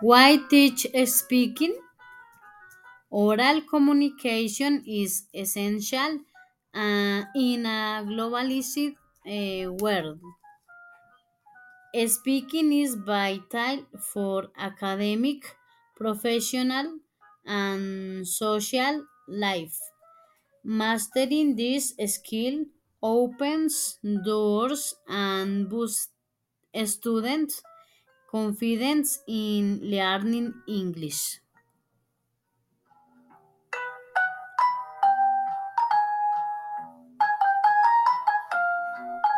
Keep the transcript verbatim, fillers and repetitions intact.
Why teach speaking? Oral communication is essential uh, in a globalized uh, world. Speaking is vital for academic, professional, and social life. Mastering this skill opens doors and boosts students' confidence in learning English.